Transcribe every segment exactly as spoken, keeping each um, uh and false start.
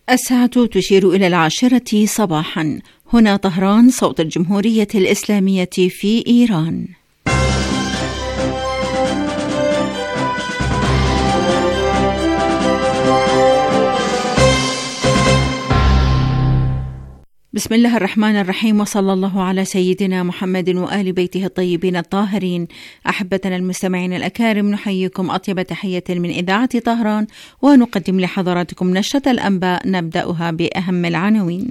الساعة تشير إلى العاشرة صباحا. هنا طهران، صوت الجمهورية الإسلامية في إيران. بسم الله الرحمن الرحيم، وصلى الله على سيدنا محمد وآل بيته الطيبين الطاهرين. أحبتنا المستمعين الأكارم، نحييكم أطيب تحية من إذاعة طهران، ونقدم لحضراتكم نشرة الأنباء نبدأها بأهم العناوين.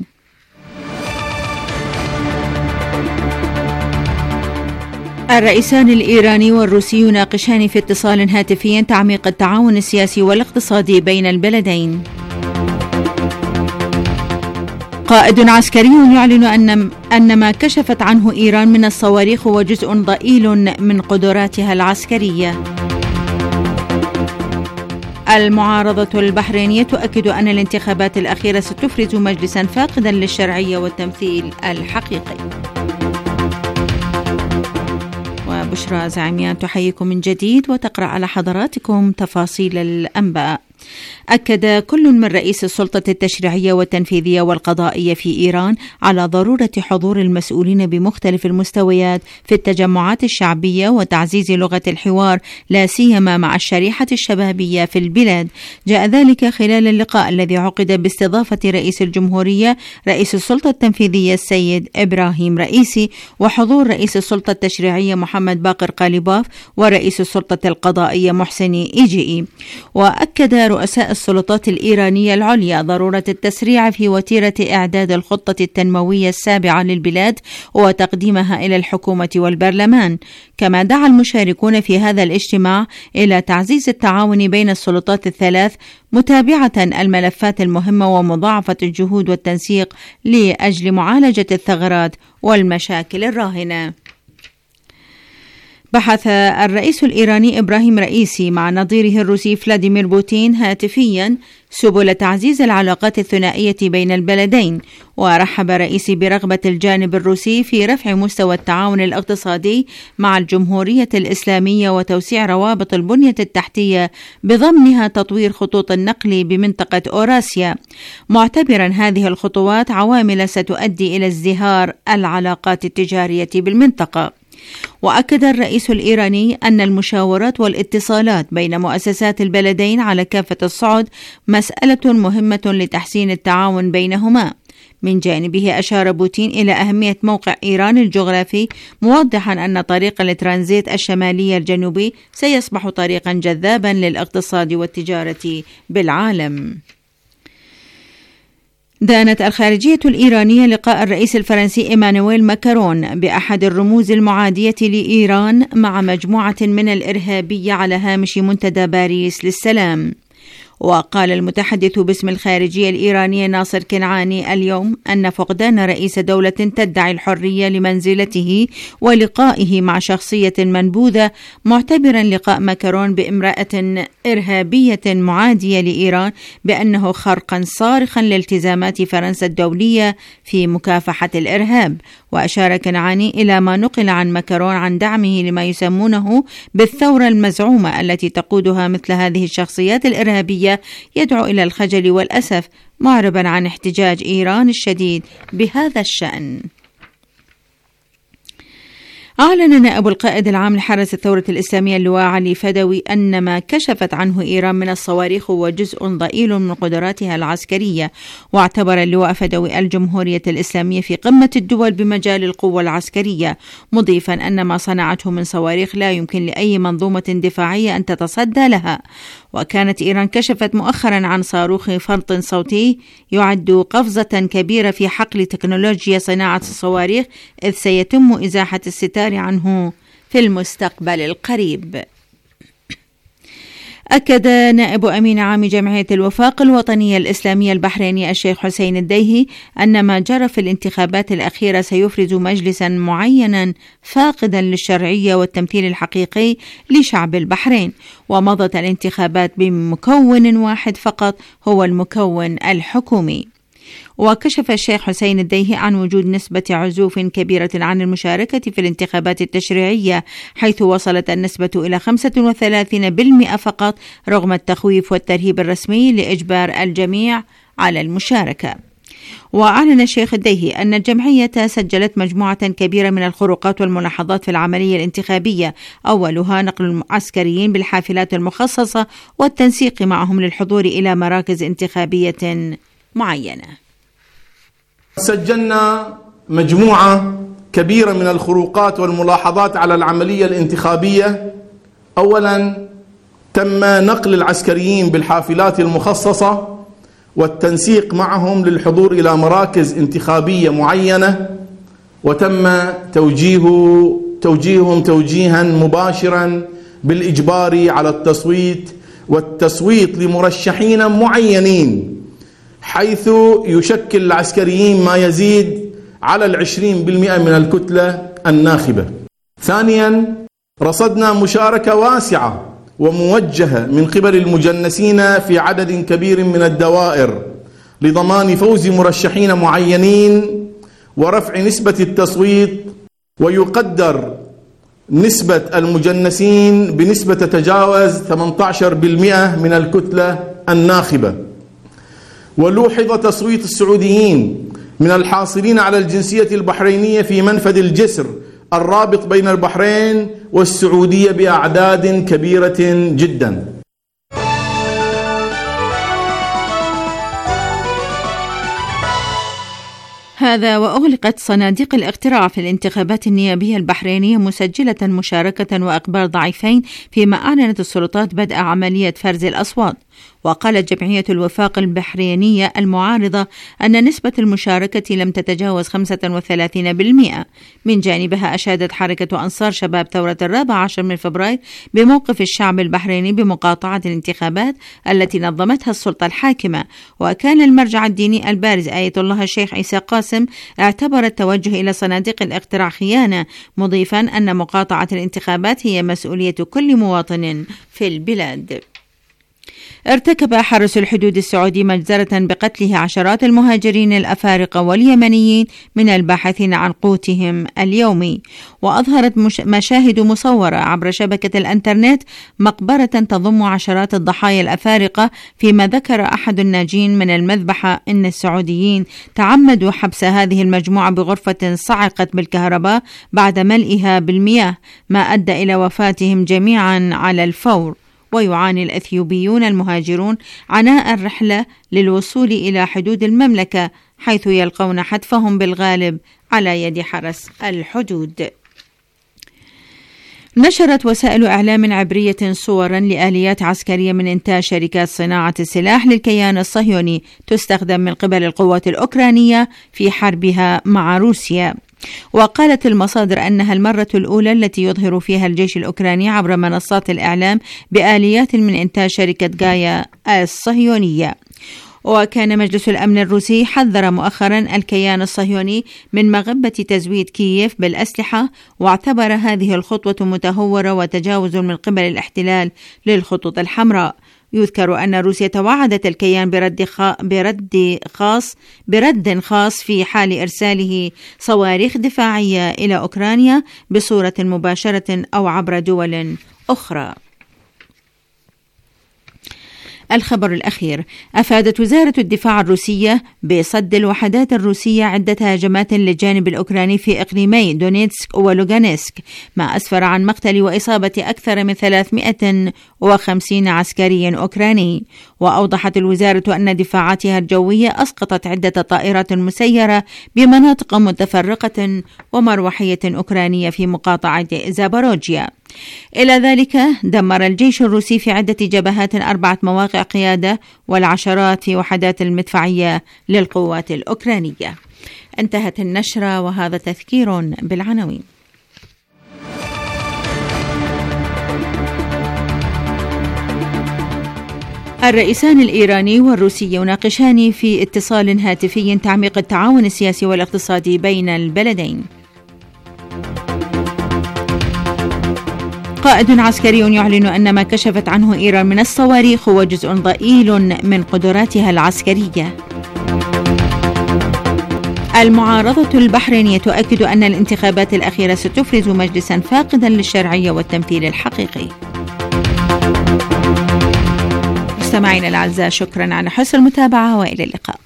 الرئيسان الإيراني والروسي يناقشان في اتصال هاتفي تعميق التعاون السياسي والاقتصادي بين البلدين. قائد عسكري يعلن أن أن ما كشفت عنه إيران من الصواريخ هو جزء ضئيل من قدراتها العسكرية. المعارضة البحرينية تؤكد أن الانتخابات الأخيرة ستفرز مجلسا فاقدا للشرعية والتمثيل الحقيقي. وبشرى زعيميان تحييكم من جديد وتقرأ على حضراتكم تفاصيل الأنباء. أكد كل من رئيس السلطة التشريعية والتنفيذية والقضائية في إيران على ضرورة حضور المسؤولين بمختلف المستويات في التجمعات الشعبية وتعزيز لغة الحوار، لا سيما مع الشريحة الشبابية في البلاد. جاء ذلك خلال اللقاء الذي عقد باستضافة رئيس الجمهورية رئيس السلطة التنفيذية السيد إبراهيم رئيسي، وحضور رئيس السلطة التشريعية محمد باقر قاليباف، ورئيس السلطة القضائية محسني إيجئي. وأكد رؤساء السلطات الإيرانية العليا ضرورة التسريع في وتيرة إعداد الخطة التنموية السابعة للبلاد وتقديمها إلى الحكومة والبرلمان. كما دعا المشاركون في هذا الاجتماع إلى تعزيز التعاون بين السلطات الثلاث، متابعة الملفات المهمة ومضاعفة الجهود والتنسيق لأجل معالجة الثغرات والمشاكل الراهنة. بحث الرئيس الإيراني إبراهيم رئيسي مع نظيره الروسي فلاديمير بوتين هاتفيا سبل تعزيز العلاقات الثنائية بين البلدين. ورحب رئيسي برغبة الجانب الروسي في رفع مستوى التعاون الاقتصادي مع الجمهورية الإسلامية وتوسيع روابط البنية التحتية بضمنها تطوير خطوط النقل بمنطقة أوراسيا، معتبرا هذه الخطوات عوامل ستؤدي إلى ازدهار العلاقات التجارية بالمنطقة. وأكد الرئيس الإيراني أن المشاورات والاتصالات بين مؤسسات البلدين على كافة الصعد مسألة مهمة لتحسين التعاون بينهما. من جانبه أشار بوتين إلى أهمية موقع إيران الجغرافي، موضحا أن طريق الترانزيت الشمالي الجنوبي سيصبح طريقا جذابا للاقتصاد والتجارة بالعالم. دانت الخارجية الإيرانية لقاء الرئيس الفرنسي إيمانويل ماكرون بأحد الرموز المعادية لإيران مع مجموعة من الإرهابية على هامش منتدى باريس للسلام. وقال المتحدث باسم الخارجية الإيرانية ناصر كنعاني اليوم أن فقدان رئيس دولة تدعي الحرية لمنزلته ولقائه مع شخصية منبوذة، معتبرا لقاء ماكرون بامرأة إرهابية معادية لإيران بأنه خرقا صارخا لالتزامات فرنسا الدولية في مكافحة الإرهاب. وأشار كنعاني إلى ما نقل عن ماكرون عن دعمه لما يسمونه بالثورة المزعومة التي تقودها مثل هذه الشخصيات الإرهابية، يدعو إلى الخجل والأسف، معربا عن احتجاج إيران الشديد بهذا الشأن. أعلن نائب القائد العام لحرس الثورة الإسلامية اللواء علي فدوي أن ما كشفت عنه إيران من الصواريخ هو جزء ضئيل من قدراتها العسكرية. واعتبر اللواء فدوي الجمهورية الإسلامية في قمة الدول بمجال القوة العسكرية، مضيفا أن ما صنعته من صواريخ لا يمكن لأي منظومة دفاعية أن تتصدى لها. وكانت إيران كشفت مؤخرا عن صاروخ فرط صوتي يعد قفزة كبيرة في حقل تكنولوجيا صناعة الصواريخ، إذ سيتم إزاحة الستار عنه في المستقبل القريب. أكد نائب أمين عام جمعية الوفاق الوطنية الإسلامية البحريني الشيخ حسين الديهي أن ما جرى في الانتخابات الأخيرة سيفرز مجلسا معينا فاقدا للشرعية والتمثيل الحقيقي لشعب البحرين. ومضت الانتخابات بمكون واحد فقط، هو المكون الحكومي. وكشف الشيخ حسين الديهي عن وجود نسبة عزوف كبيرة عن المشاركة في الانتخابات التشريعية، حيث وصلت النسبة إلى خمسة وثلاثين بالمئة فقط، رغم التخويف والترهيب الرسمي لإجبار الجميع على المشاركة. وأعلن الشيخ الديهي أن الجمعية سجلت مجموعة كبيرة من الخروقات والملاحظات في العملية الانتخابية، أولها نقل العسكريين بالحافلات المخصصة والتنسيق معهم للحضور إلى مراكز انتخابية معينة. سجلنا مجموعة كبيرة من الخروقات والملاحظات على العملية الانتخابية. أولا تم نقل العسكريين بالحافلات المخصصة والتنسيق معهم للحضور إلى مراكز انتخابية معينة، وتم توجيه توجيههم توجيها مباشرا بالإجبار على التصويت والتصويت لمرشحين معينين، حيث يشكل العسكريين ما يزيد على العشرين بالمئة من الكتلة الناخبة. ثانيا رصدنا مشاركة واسعة وموجهة من قبل المجنسين في عدد كبير من الدوائر لضمان فوز مرشحين معينين ورفع نسبة التصويت، ويقدر نسبة المجنسين بنسبة تتجاوز ثمانية عشر بالمئة من الكتلة الناخبة. ولوحظ تصويت السعوديين من الحاصلين على الجنسية البحرينية في منفذ الجسر الرابط بين البحرين والسعودية بأعداد كبيرة جدا. هذا وأغلقت صناديق الاقتراع في الانتخابات النيابية البحرينية مسجلة مشاركة وإقبال ضعيفين، فيما أعلنت السلطات بدء عملية فرز الأصوات. وقالت جمعية الوفاق البحرينية المعارضة أن نسبة المشاركة لم تتجاوز خمسة وثلاثين بالمئة. من جانبها أشادت حركة أنصار شباب ثورة الرابع عشر من فبراير بموقف الشعب البحريني بمقاطعة الانتخابات التي نظمتها السلطة الحاكمة. وكان المرجع الديني البارز آية الله الشيخ عيسى قاسم اعتبر التوجه إلى صناديق الاقتراع خيانة، مضيفا أن مقاطعة الانتخابات هي مسؤولية كل مواطن في البلاد. ارتكب حرس الحدود السعودي مجزرة بقتله عشرات المهاجرين الأفارقة واليمنيين من الباحثين عن قوتهم اليومي. وأظهرت مشاهد مصورة عبر شبكة الإنترنت مقبرة تضم عشرات الضحايا الأفارقة، فيما ذكر أحد الناجين من المذبحة أن السعوديين تعمدوا حبس هذه المجموعة بغرفة صعقت بالكهرباء بعد ملئها بالمياه، ما أدى إلى وفاتهم جميعا على الفور. ويعاني الأثيوبيون المهاجرون عناء الرحلة للوصول إلى حدود المملكة، حيث يلقون حتفهم بالغالب على يد حرس الحدود. نشرت وسائل إعلام عبرية صورا لآليات عسكرية من إنتاج شركات صناعة السلاح للكيان الصهيوني تستخدم من قبل القوات الأوكرانية في حربها مع روسيا. وقالت المصادر أنها المرة الأولى التي يظهر فيها الجيش الأوكراني عبر منصات الإعلام بآليات من إنتاج شركة غايا الصهيونية. وكان مجلس الأمن الروسي حذر مؤخرا الكيان الصهيوني من مغبة تزويد كييف بالأسلحة، واعتبر هذه الخطوة متهورة وتجاوز من قبل الاحتلال للخطوط الحمراء. يذكر أن روسيا توعدت الكيان برد, خا برد خاص برد خاص في حال إرساله صواريخ دفاعية إلى أوكرانيا بصورة مباشرة أو عبر دول أخرى. الخبر الأخير: أفادت وزارة الدفاع الروسية بصد الوحدات الروسية عدة هجمات للجانب الأوكراني في إقليمي دونيتسك ولوغانسك، ما أسفر عن مقتل وإصابة أكثر من ثلاثمائة وخمسين عسكري أوكراني. وأوضحت الوزارة أن دفاعاتها الجوية أسقطت عدة طائرات مسيرة بمناطق متفرقة ومروحية أوكرانية في مقاطعة زاباروجيا. إلى ذلك دمر الجيش الروسي في عدة جبهات أربعة مواقع قيادة والعشرات في وحدات المدفعية للقوات الأوكرانية. انتهت النشرة، وهذا تذكير بالعناوين. الرئيسان الإيراني والروسي يناقشان في اتصال هاتفي تعميق التعاون السياسي والاقتصادي بين البلدين. قائد عسكري يعلن أن ما كشفت عنه إيران من الصواريخ هو جزء ضئيل من قدراتها العسكرية. المعارضة البحرينية تؤكد أن الانتخابات الأخيرة ستفرز مجلسا فاقدا للشرعية والتمثيل الحقيقي. مستمعينا الأعزاء، شكرا على حسن المتابعة وإلى اللقاء.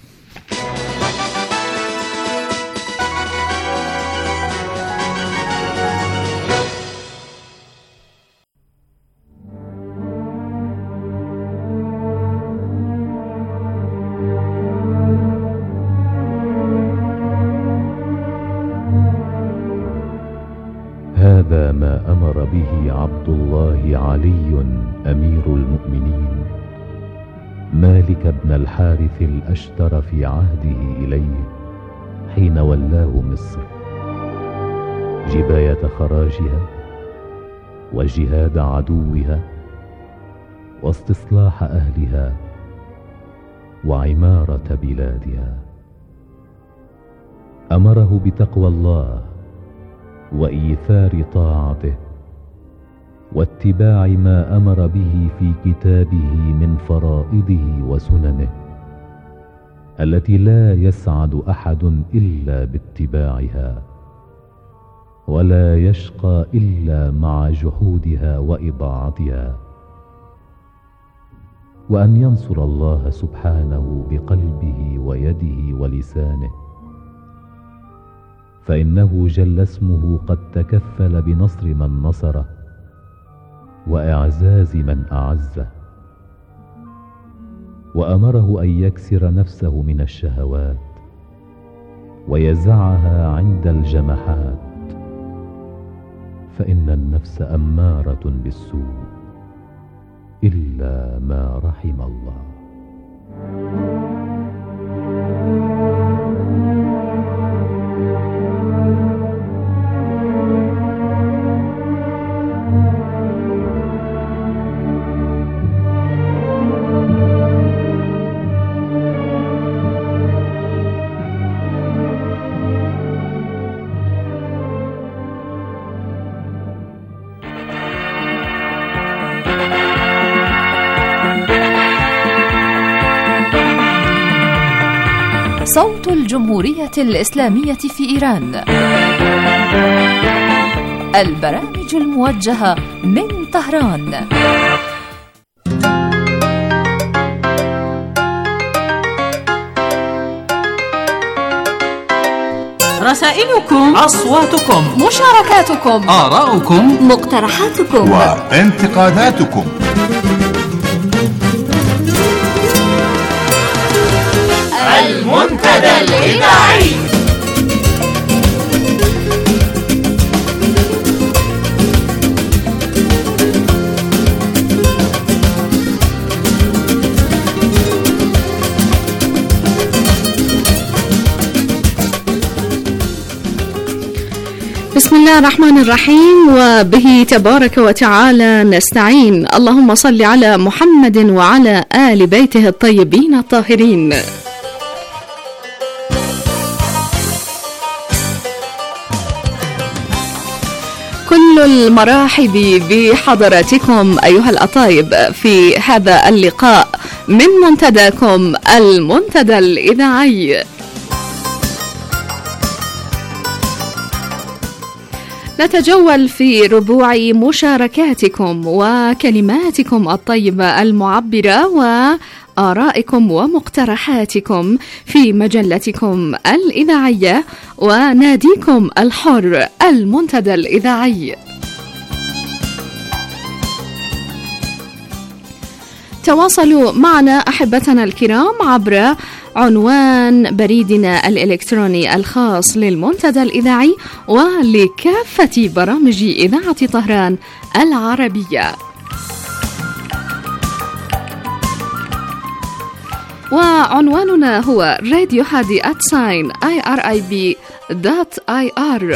هذا ما أمر به عبد الله علي أمير المؤمنين مالك بن الحارث الأشتر في عهده إليه حين ولاه مصر، جباية خراجها وجهاد عدوها واستصلاح أهلها وعمارة بلادها. أمره بتقوى الله وإيثار طاعته واتباع ما أمر به في كتابه من فرائضه وسننه التي لا يسعد أحد إلا باتباعها، ولا يشقى إلا مع جحودها وإضاعتها، وأن ينصر الله سبحانه بقلبه ويده ولسانه، فإنه جل اسمه قد تكفل بنصر من نصره وإعزاز من أعزه. وأمره أن يكسر نفسه من الشهوات ويزعها عند الجمحات، فإن النفس أمارة بالسوء إلا ما رحم الله. صوت الجمهورية الإسلامية في إيران، البرامج الموجهة من طهران. رسائلكم، أصواتكم، مشاركاتكم، آراؤكم، مقترحاتكم وانتقاداتكم. المنتدى الإذاعي. بسم الله الرحمن الرحيم، وبه تبارك وتعالى نستعين. اللهم صل على محمد وعلى آل بيته الطيبين الطاهرين. كل المراحب بحضراتكم أيها الأطايب في هذا اللقاء من منتداكم المنتدى الإذاعي. نتجول في ربوع مشاركاتكم وكلماتكم الطيبة المعبرة وآرائكم ومقترحاتكم في مجلتكم الإذاعية وناديكم الحر المنتدى الإذاعي. تواصلوا معنا أحبتنا الكرام عبر عنوان بريدنا الإلكتروني الخاص للمنتدى الإذاعي ولكافة برامج إذاعة طهران العربية. وعنواننا هو راديو هادي آت ساين آي آر آي بي دوت آي آر.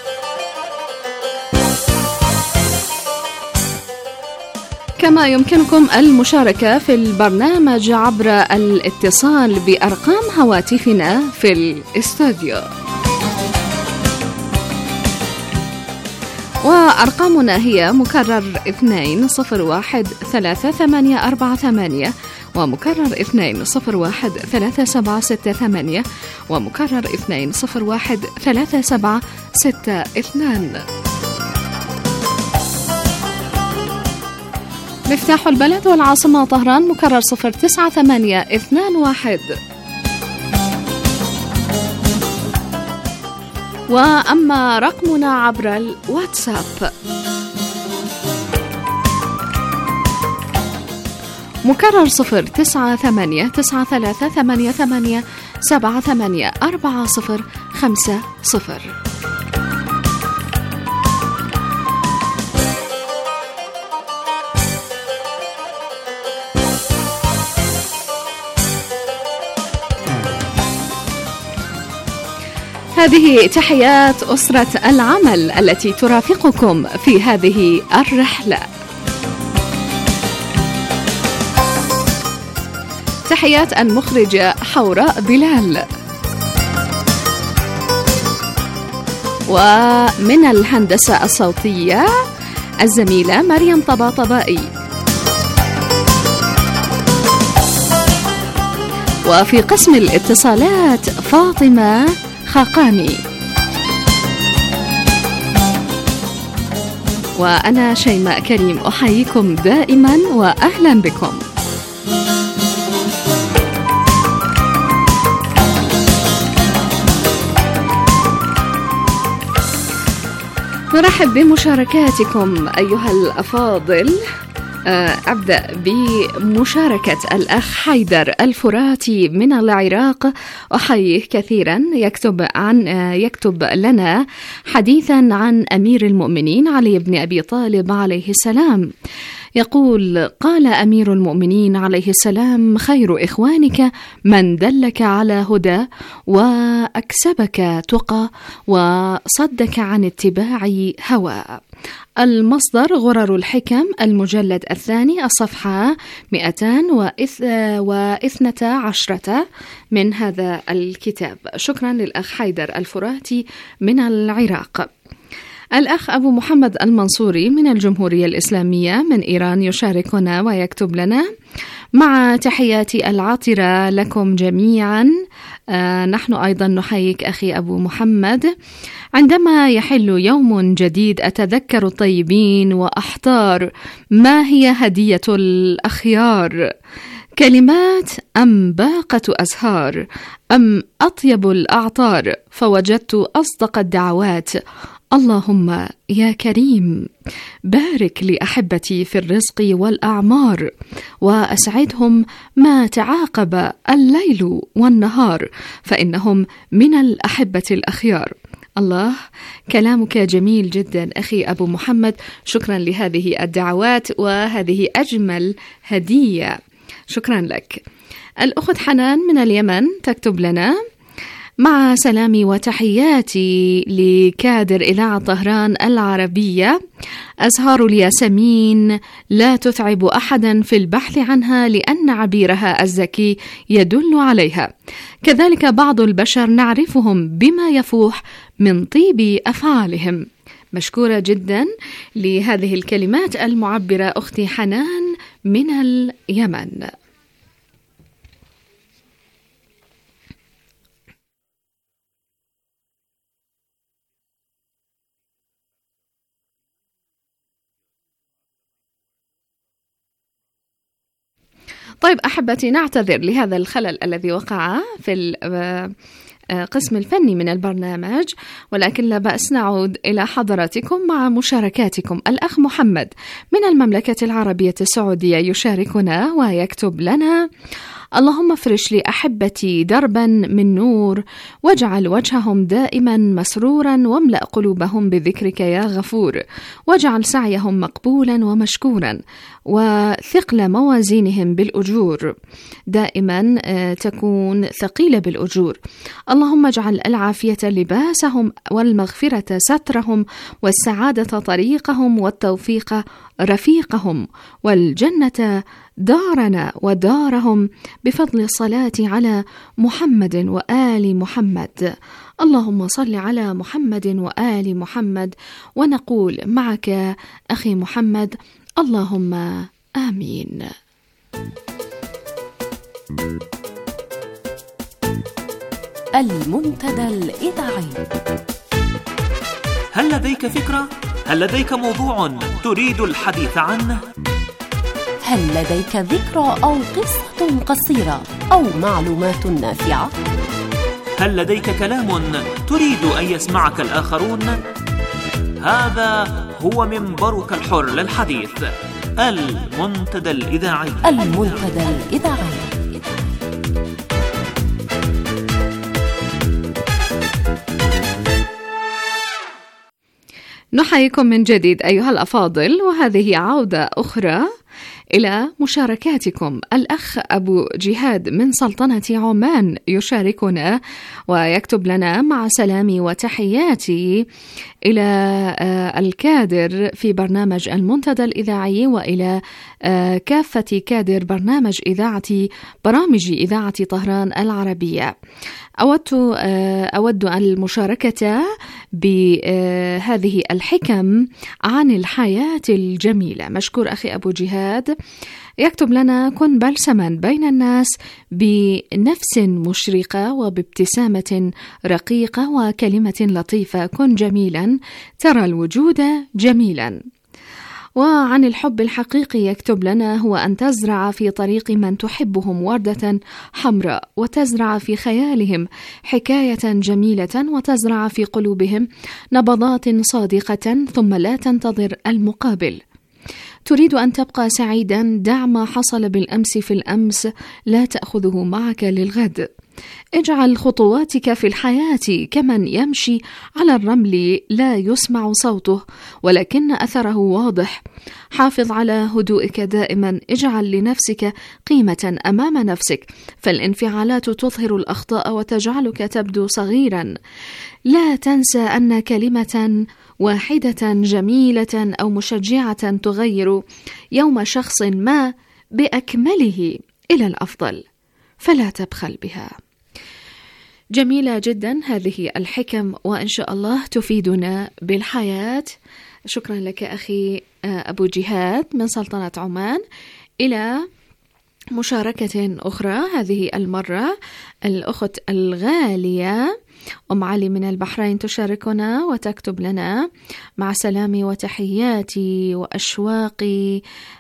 كما يمكنكم المشاركة في البرنامج عبر الاتصال بأرقام هواتفنا في الاستوديو، وأرقامنا هي مكرر اثنين صفر واحد ثلاثة ثمانية أربعة ثمانية، ومكرر اثنين صفر واحد ثلاثة سبعة ستة ثمانية، ومكرر اثنين صفر واحد ثلاثة سبعة ستة اثنان. مفتاح البلد والعاصمة طهران مكرر صفر تسعة ثمانية اثنان واحد. وأما رقمنا عبر الواتساب مكرر صفر تسعة ثمانية تسعة ثلاثة ثمانية ثمانية سبعة ثمانية أربعة صفر خمسة صفر. هذه تحيات أسرة العمل التي ترافقكم في هذه الرحلة. تحيات المخرجة حوراء بلال، ومن الهندسة الصوتية الزميلة مريم طباطبائي، وفي قسم الاتصالات فاطمة خاقاني، وأنا شيماء كريم أحييكم دائما وأهلا بكم. نرحب بمشاركاتكم أيها الأفاضل. أبدأ بمشاركة الأخ حيدر الفراتي من العراق، أحييه كثيرا. يكتب عن يكتب لنا حديثا عن أمير المؤمنين علي بن أبي طالب عليه السلام. يقول: قال أمير المؤمنين عليه السلام: خير إخوانك من دلك على هدى وأكسبك تقى وصدك عن اتباع هوى. المصدر غرر الحكم، المجلد الثاني، الصفحة مئتين واثنتا عشرة من هذا الكتاب. شكرا للأخ حيدر الفراتي من العراق. الأخ أبو محمد المنصوري من الجمهورية الإسلامية من إيران يشاركنا ويكتب لنا: مع تحياتي العاطرة لكم جميعا. آه نحن أيضا نحييك أخي أبو محمد. عندما يحل يوم جديد أتذكر الطيبين وأحتار ما هي هدية الأخيار، كلمات أم باقة أزهار أم أطيب الأعطار، فوجدت أصدق الدعوات: اللهم يا كريم بارك لأحبتي في الرزق والأعمار وأسعدهم ما تعاقب الليل والنهار، فإنهم من الأحبة الأخيار. الله، كلامك جميل جدا أخي أبو محمد. شكرا لهذه الدعوات، وهذه أجمل هدية. شكرا لك. الأخت حنان من اليمن تكتب لنا: مع سلامي وتحياتي لكادر إذاعة طهران العربية، أزهار الياسمين لا تتعب أحدا في البحث عنها لأن عبيرها الزكي يدل عليها، كذلك بعض البشر نعرفهم بما يفوح من طيب أفعالهم. مشكورة جدا لهذه الكلمات المعبرة أختي حنان من اليمن. طيب أحبتي، نعتذر لهذا الخلل الذي وقع في القسم الفني من البرنامج، ولكن لا بأس نعود إلى حضراتكم مع مشاركاتكم. الأخ محمد من المملكة العربية السعودية يشاركنا ويكتب لنا: اللهم افرش لأحبتي دربا من نور، واجعل وجههم دائما مسرورا، واملأ قلوبهم بذكرك يا غفور، واجعل سعيهم مقبولا ومشكورا، وثقل موازينهم بالأجور دائما تكون ثقيلة بالأجور. اللهم اجعل العافية لباسهم، والمغفرة سترهم، والسعادة طريقهم، والتوفيق رفيقهم، والجنة دارنا ودارهم، بفضل الصلاة على محمد وآل محمد. اللهم صل على محمد وآل محمد. ونقول معك أخي محمد: اللهم آمين. المنتدى الإذاعي. هل لديك فكرة؟ هل لديك موضوع تريد الحديث عنه؟ هل لديك ذكرى أو قصة قصيرة أو معلومات نافعة؟ هل لديك كلام تريد أن يسمعك الآخرون؟ هذا هو منبرك الحر للحديث، المنتدى الإذاعي. المنتدى الإذاعي. نحييكم من جديد أيها الأفاضل، وهذه عودة أخرى إلى مشاركاتكم. الأخ أبو جهاد من سلطنة عمان يشاركنا ويكتب لنا: مع سلامي وتحياتي إلى الكادر في برنامج المنتدى الإذاعي وإلى كافة كادر برنامج إذاعة برامج إذاعة طهران العربية. أودت أود المشاركة بهذه الحكم عن الحياة الجميلة. مشكور أخي أبو جهاد. يكتب لنا: كن بلسما بين الناس بنفس مشرقة وبابتسامة رقيقة وكلمة لطيفة. كن جميلا ترى الوجود جميلا. وعن الحب الحقيقي يكتب لنا: هو أن تزرع في طريق من تحبهم وردة حمراء، وتزرع في خيالهم حكاية جميلة، وتزرع في قلوبهم نبضات صادقة، ثم لا تنتظر المقابل. تريد أن تبقى سعيدا، دع ما حصل بالأمس في الأمس، لا تأخذه معك للغد. اجعل خطواتك في الحياة كمن يمشي على الرمل لا يسمع صوته ولكن أثره واضح. حافظ على هدوئك دائما. اجعل لنفسك قيمة أمام نفسك، فالانفعالات تظهر الأخطاء وتجعلك تبدو صغيرا. لا تنسى أن كلمة واحدة جميلة أو مشجعة تغير يوم شخص ما بأكمله إلى الأفضل، فلا تبخل بها. جميلة جدا هذه الحكم، وإن شاء الله تفيدنا بالحياة. شكرا لك أخي أبو جهاد من سلطنة عمان. إلى مشاركة أخرى، هذه المرة الأخت الغالية أم علي من البحرين تشاركنا وتكتب لنا: مع سلامي وتحياتي وأشواقي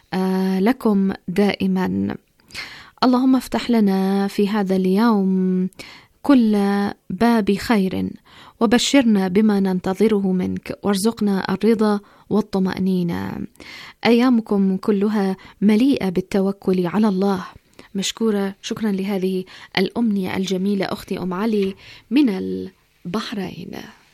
لكم دائما. اللهم افتح لنا في هذا اليوم كل باب خير، وبشرنا بما ننتظره منك، وارزقنا الرضا والطمأنينة. أيامكم كلها مليئة بالتوكل على الله. مشكورة. شكرا لهذه الأمنية الجميلة أختي أم علي من البحرين.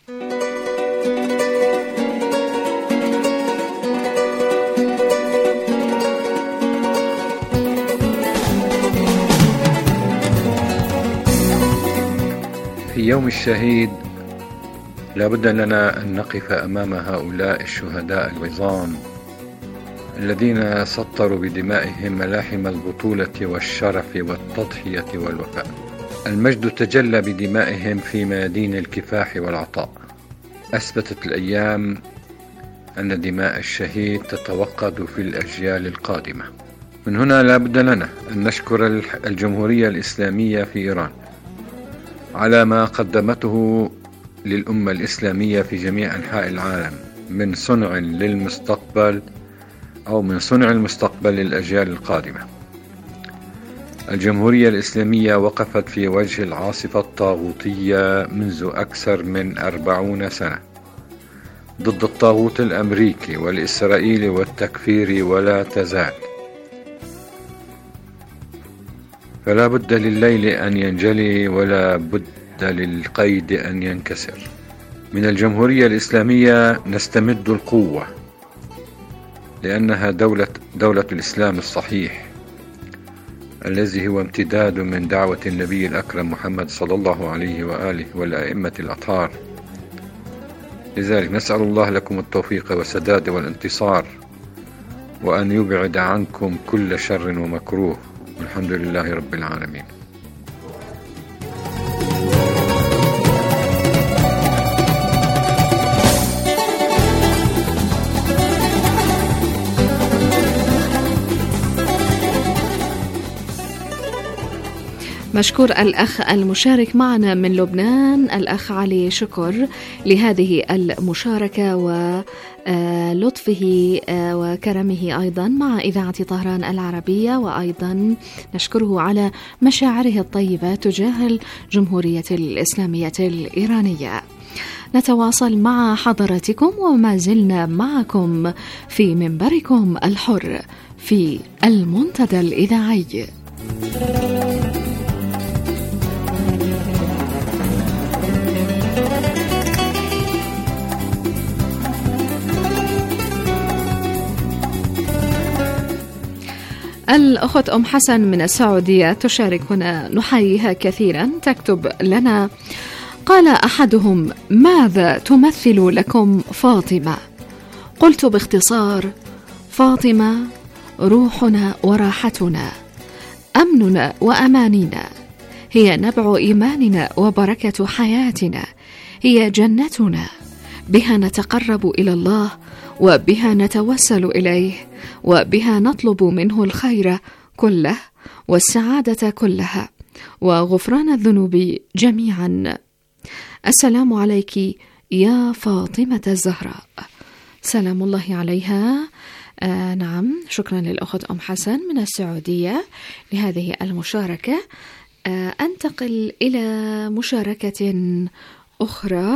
في يوم الشهيد لابد لنا أن نقف أمام هؤلاء الشهداء العظام الذين سطروا بدمائهم ملاحم البطولة والشرف والتضحية والوفاء. المجد تجلى بدمائهم في ميادين الكفاح والعطاء. أثبتت الأيام أن دماء الشهيد تتوقد في الأجيال القادمة. من هنا لابد لنا أن نشكر الجمهورية الإسلامية في إيران على ما قدمته للأمة الإسلامية في جميع أنحاء العالم من صنع للمستقبل أو من صنع المستقبل للأجيال القادمة. الجمهورية الإسلامية وقفت في وجه العاصفة الطاغوتية منذ أكثر من أربعون سنة ضد الطاغوت الأمريكي والإسرائيلي والتكفيري، ولا تزال. فلا بد لليل أن ينجلي ولا بد للقيد أن ينكسر. من الجمهورية الإسلامية نستمد القوة، لأنها دولة, دولة الإسلام الصحيح الذي هو امتداد من دعوة النبي الأكرم محمد صلى الله عليه وآله والأئمة الأطهار. لذلك نسأل الله لكم التوفيق والسداد والانتصار، وأن يبعد عنكم كل شر ومكروه، والحمد لله رب العالمين. مشكور الأخ المشارك معنا من لبنان الأخ علي شكر لهذه المشاركة ولطفه وكرمه أيضا مع إذاعة طهران العربية، وأيضا نشكره على مشاعره الطيبة تجاه الجمهورية الإسلامية الإيرانية. نتواصل مع حضراتكم وما زلنا معكم في منبركم الحر في المنتدى الإذاعي. الأخت أم حسن من السعودية تشاركنا، نحييها كثيرا. تكتب لنا: قال أحدهم: ماذا تمثل لكم فاطمة؟ قلت باختصار: فاطمة روحنا وراحتنا، أمننا وأماننا، هي نبع إيماننا وبركة حياتنا، هي جنتنا، بها نتقرب إلى الله وبها نتوسل إليه وبها نطلب منه الخير كله والسعادة كلها وغفران الذنوب جميعا. السلام عليك يا فاطمة الزهراء، سلام الله عليها. آه نعم، شكرا للأخت أم حسن من السعودية لهذه المشاركة. آه أنتقل إلى مشاركة أخرى.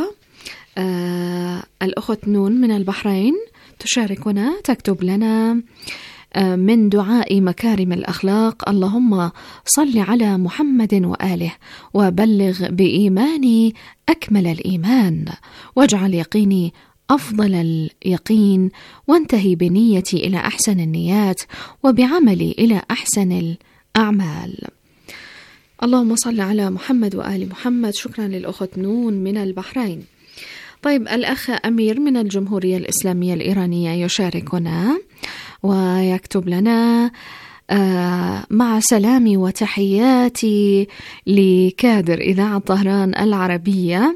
آه الأخت نون من البحرين تشاركنا، تكتب لنا: آه من دعاء مكارم الأخلاق، اللهم صل على محمد وآله وبلغ بإيماني أكمل الإيمان، واجعل يقيني أفضل اليقين، وانتهي بنيتي إلى أحسن النيات وبعملي إلى أحسن الأعمال. اللهم صل على محمد وآل محمد. شكرا للأخت نون من البحرين. طيب، الأخ أمير من الجمهورية الإسلامية الإيرانية يشاركنا ويكتب لنا: آه مع سلامي وتحياتي لكادر إذاعة طهران العربية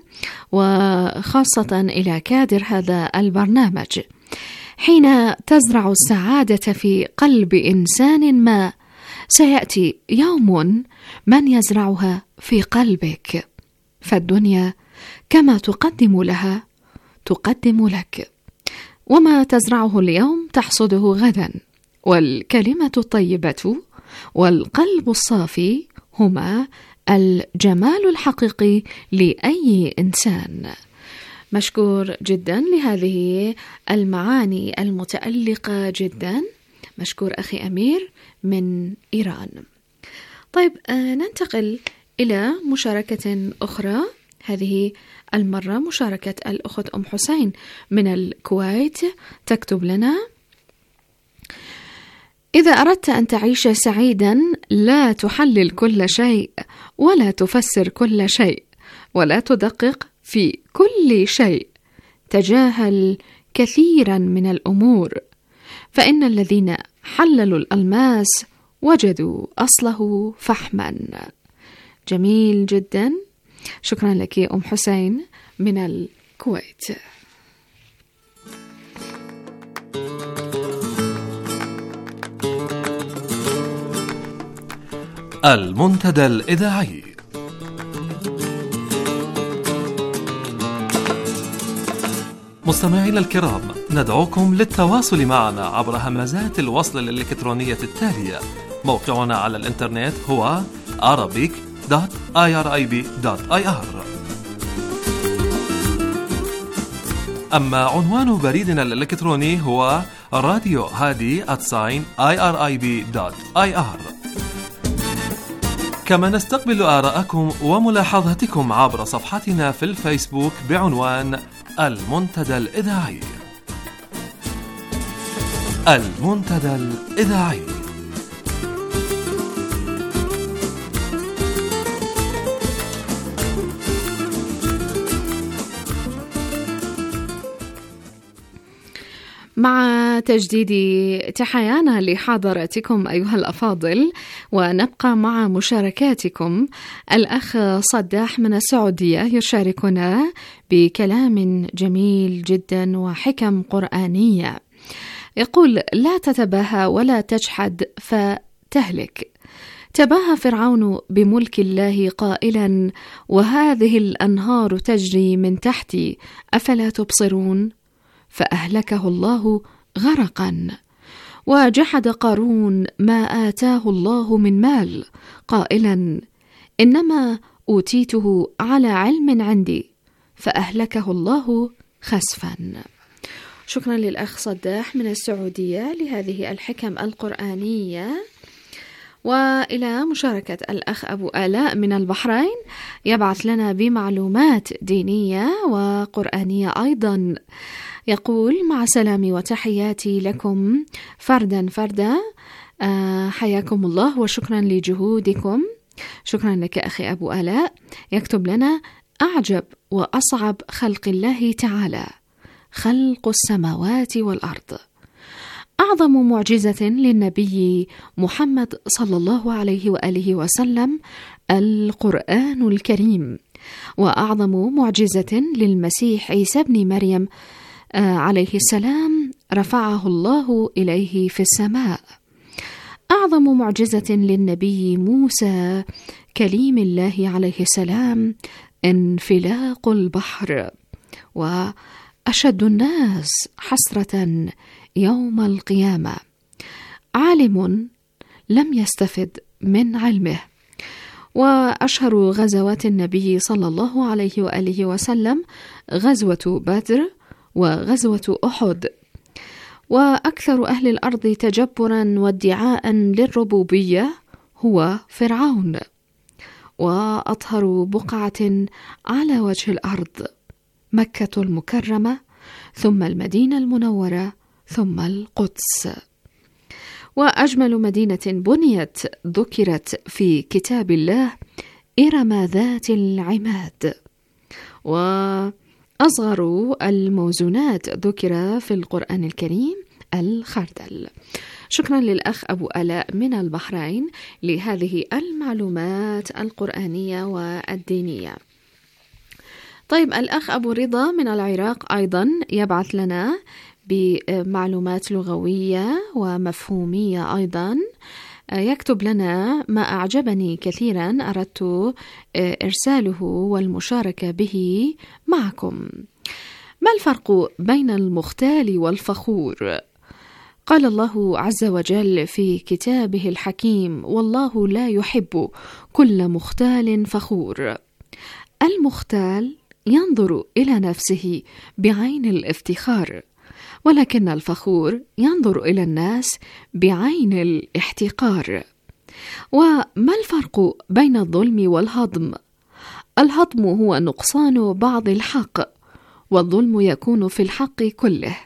وخاصة إلى كادر هذا البرنامج، حين تزرع السعادة في قلب إنسان ما، سيأتي يوم من يزرعها في قلبك، فالدنيا كما تقدم لها تقدم لك، وما تزرعه اليوم تحصده غدا، والكلمة الطيبة والقلب الصافي هما الجمال الحقيقي لأي إنسان. مشكور جدا لهذه المعاني المتألقة جدا، مشكور أخي أمير من إيران. طيب، آه ننتقل إلى مشاركة أخرى، هذه المرة مشاركة الأخت أم حسين من الكويت، تكتب لنا: إذا أردت أن تعيش سعيدا لا تحلل كل شيء ولا تفسر كل شيء ولا تدقق في كل شيء، تجاهل كثيرا من الأمور، فإن الذين حللوا الألماس وجدوا أصله فحما. جميل جدا، شكرا لك يا أم حسين من الكويت. المنتدى الإذاعي. مستمعينا الكرام، ندعوكم للتواصل معنا عبر همزات الوصل الإلكترونية التالية. موقعنا على الإنترنت هو arabic دوت irib دوت ir. أما عنوان بريدنا الإلكتروني هو راديو هادي آت irib دوت ir. كما نستقبل آراءكم وملاحظاتكم عبر صفحتنا في الفيسبوك بعنوان المنتدى الإذاعي. المنتدى الإذاعي. مع تجديد تحيانا لحضراتكم أيها الأفاضل، ونبقى مع مشاركاتكم. الأخ صداح من السعودية يشاركنا بكلام جميل جدا وحكم قرآنية. يقول: لا تتباهى ولا تجحد فتهلك، تباهى فرعون بملك الله قائلا: وهذه الأنهار تجري من تحتي أفلا تبصرون؟ فأهلكه الله غرقا. وجحد قارون ما آتاه الله من مال قائلا: إنما أوتيته على علم عندي، فأهلكه الله خسفا. شكرا للأخ صداح من السعودية لهذه الحكم القرآنية. وإلى مشاركة الأخ أبو آلاء من البحرين، يبعث لنا بمعلومات دينية وقرآنية أيضا. يقول: مع سلامي وتحياتي لكم فردا فردا، آه حياكم الله وشكرا لجهودكم. شكرا لك أخي أبو آلاء. يكتب لنا: أعجب وأصعب خلق الله تعالى خلق السماوات والأرض. أعظم معجزة للنبي محمد صلى الله عليه وآله وسلم القرآن الكريم، وأعظم معجزة للمسيح عيسى بن مريم عليه السلام رفعه الله إليه في السماء. أعظم معجزة للنبي موسى كليم الله عليه السلام انفلاق البحر. وأشد الناس حسرة يوم القيامة عالم لم يستفد من علمه. وأشهر غزوات النبي صلى الله عليه وآله وسلم غزوة بدر وغزوة أحد. وأكثر أهل الأرض تجبرا وادعاء للربوبية هو فرعون. وأطهر بقعة على وجه الأرض مكة المكرمة، ثم المدينة المنورة، ثم القدس. وأجمل مدينة بنيت ذكرت في كتاب الله إرم ذات العماد. وأصغر الموزونات ذكر في القرآن الكريم الخردل. شكرا للأخ أبو آلاء من البحرين لهذه المعلومات القرآنية والدينية. طيب، الأخ أبو رضا من العراق أيضا يبعث لنا بمعلومات لغوية ومفهومية أيضا. يكتب لنا: ما أعجبني كثيرا أردت إرساله والمشاركة به معكم. ما الفرق بين المختال والفخور؟ قال الله عز وجل في كتابه الحكيم: والله لا يحب كل مختال فخور. المختال ينظر إلى نفسه بعين الافتخار، ولكن الفخور ينظر إلى الناس بعين الاحتقار. وما الفرق بين الظلم والهضم؟ الهضم هو نقصان بعض الحق، والظلم يكون في الحق كله.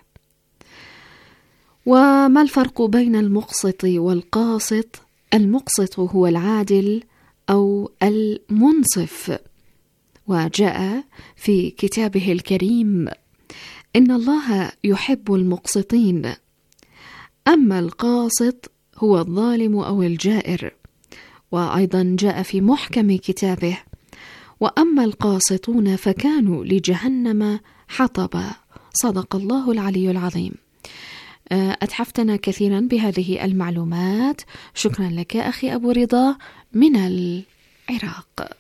وما الفرق بين المقسط والقاسط؟ المقسط هو العادل أو المنصف. وجاء في كتابه الكريم: إن الله يحب المقسطين. أما القاسط هو الظالم أو الجائر. وأيضا جاء في محكم كتابه: وأما القاسطون فكانوا لجهنم حطبا. صدق الله العلي العظيم. أتحفتنا كثيرا بهذه المعلومات. شكرا لك أخي أبو رضا من العراق.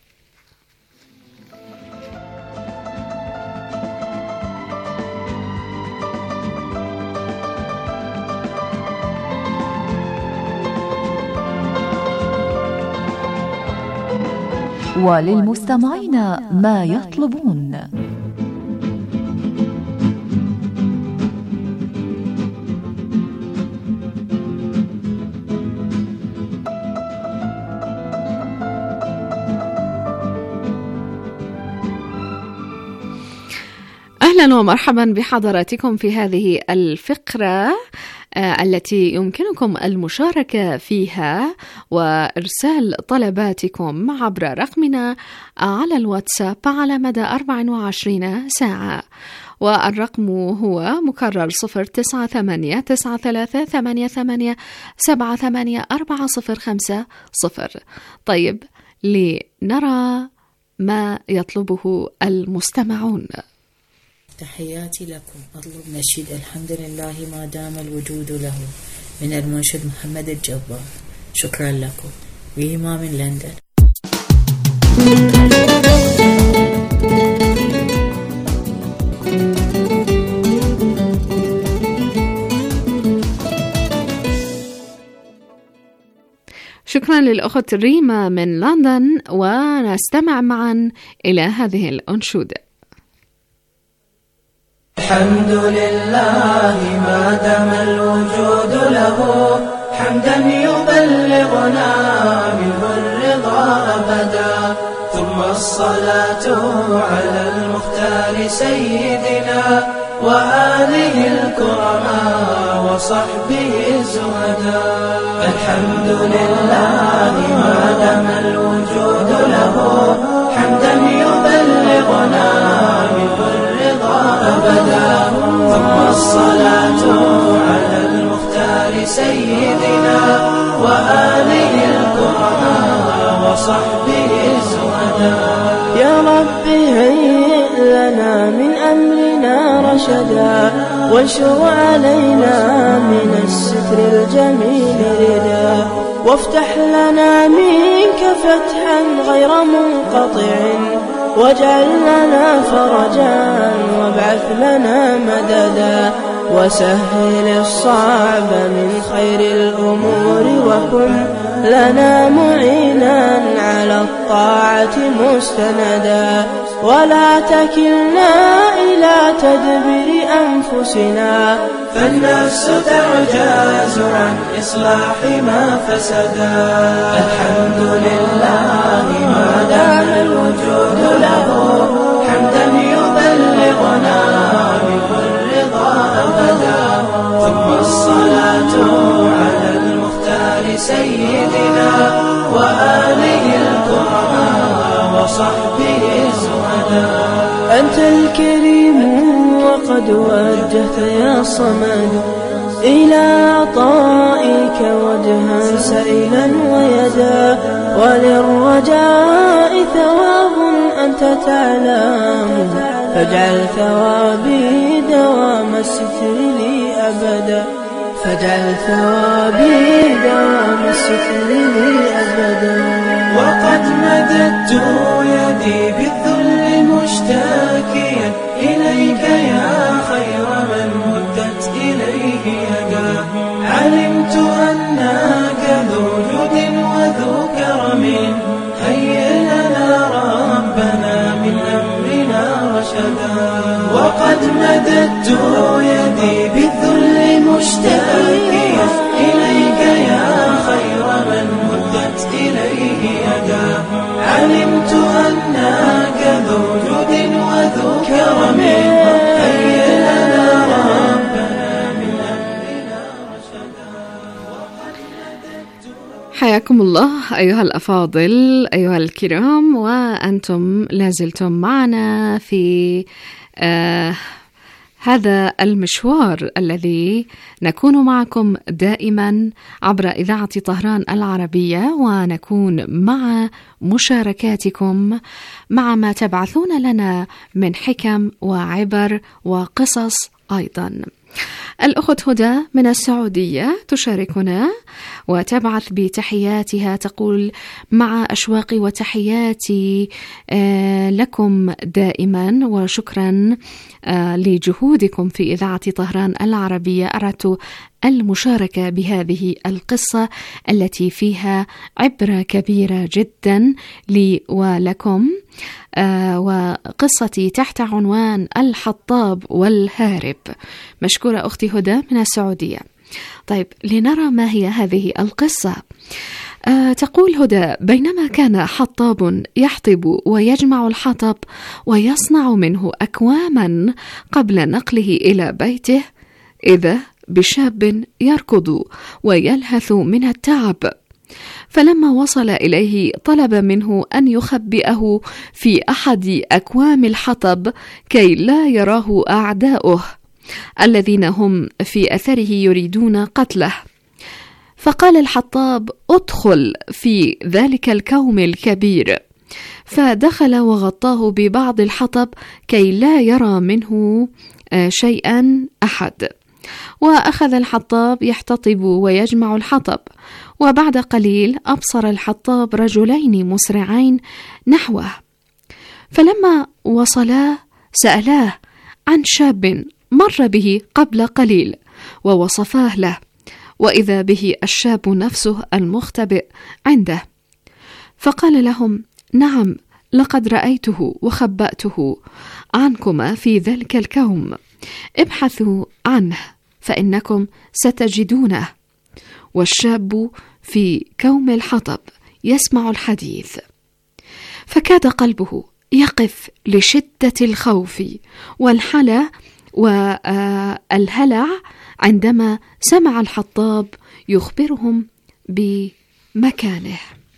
وللمستمعين ما يطلبون. أهلا ومرحبا بحضراتكم في هذه الفقرة التي يمكنكم المشاركة فيها وإرسال طلباتكم عبر رقمنا على الواتساب على مدى أربع وعشرين ساعة، والرقم هو مكرر صفر تسعة ثمانية تسعة ثلاثة ثمانية ثمانية سبعة ثمانية أربعة صفر خمسة صفر. طيب، لنرى ما يطلبه المستمعون. تحياتي لكم. أطلب نشيد الحمد لله ما دام الوجود له من المنشد محمد الجبار. شكرا لكم. وهما من لندن. شكرا للأخت ريما من لندن، ونستمع معا إلى هذه الأنشودة. الحمد لله ما دام الوجود له، حمدا يبلغنا منه الرضا أبدا، ثم الصلاة على المختار سيدنا وآله الكرماء وصحبه الزهداء. الحمد لله ما دام الوجود له، حمدا يبلغنا منه الرضا أبدا، ثم الصلاة على المختار سيدنا وآله الكرماء وصحبه الزهداء. يا رب هيئ لنا من أمرنا رشدا، وانشر علينا من الستر الجميل ردا، وافتح لنا منك فتحا غير منقطع، واجعل لنا فرجا وابعث لنا مددا، وسهل الصعب من خير الأمور، وكن لنا معينا على الطاعة مستندا، ولا تكلنا إلى تدبير أنفسنا، فالنفس تعجز عن إصلاح ما فسدا. الحمد لله ما دام الوجود له، حمدا يبلغنا منه الرضا أبدا، ثم الصلاة على المختار سيدنا وآله الكرماء وصحبه الزهداء. أنت الكريم وقد وجهت يا صمد إلى عطائك وجها سئلا ويدا، وللرجاء ثواب أنت تعلم، فاجعل ثوابي دوام الستر لي أبدا، فاجعل ثوابي دوام الستر لي أبدا. وقد مددت يدي بالذل مشتاكيا إليك يا خير من مدت إليه يدا، علمت أنك ذو جود وذو كرم، هيئ لنا ربنا من أمرنا رشدا. وقد مددت يدي بالذل مشتاكيا إليك يا خير من مدت إليه يدا، علمت أنك ذو جود وذو كرم، هيئ لنا ربنا من أمرنا رشدا. حياكم الله أيها الأفاضل أيها الكرام، وأنتم لازلتم معنا في آه هذا المشوار الذي نكون معكم دائما عبر إذاعة طهران العربية، ونكون مع مشاركاتكم مع ما تبعثون لنا من حكم وعبر وقصص أيضا. الأخت هدى من السعودية تشاركنا وتبعث بتحياتها، تقول: مع أشواقي وتحياتي لكم دائما، وشكرا لجهودكم في إذاعة طهران العربية. أردت المشاركة بهذه القصة التي فيها عبرة كبيرة جدا لي ولكم، آه وقصتي تحت عنوان الحطاب والهارب. مشكورة أختي هدى من السعودية. طيب، لنرى ما هي هذه القصة. آه تقول هدى: بينما كان حطاب يحطب ويجمع الحطب ويصنع منه أكواما قبل نقله إلى بيته، إذا بشاب يركض ويلهث من التعب، فلما وصل إليه طلب منه أن يخبئه في أحد أكوام الحطب كي لا يراه أعداؤه الذين هم في أثره يريدون قتله. فقال الحطاب: ادخل في ذلك الكوم الكبير. فدخل وغطاه ببعض الحطب كي لا يرى منه شيئا أحد. وأخذ الحطاب يحتطب ويجمع الحطب، وبعد قليل أبصر الحطاب رجلين مسرعين نحوه، فلما وصلا سألاه عن شاب مر به قبل قليل ووصفاه له، وإذا به الشاب نفسه المختبئ عنده، فقال لهم: نعم، لقد رأيته وخبأته عنكما في ذلك الكوم، ابحثوا عنه فإنكم ستجدونه. والشاب في كوم الحطب يسمع الحديث، فكاد قلبه يقف لشدة الخوف والحلى والهلع عندما سمع الحطاب يخبرهم بمكانه.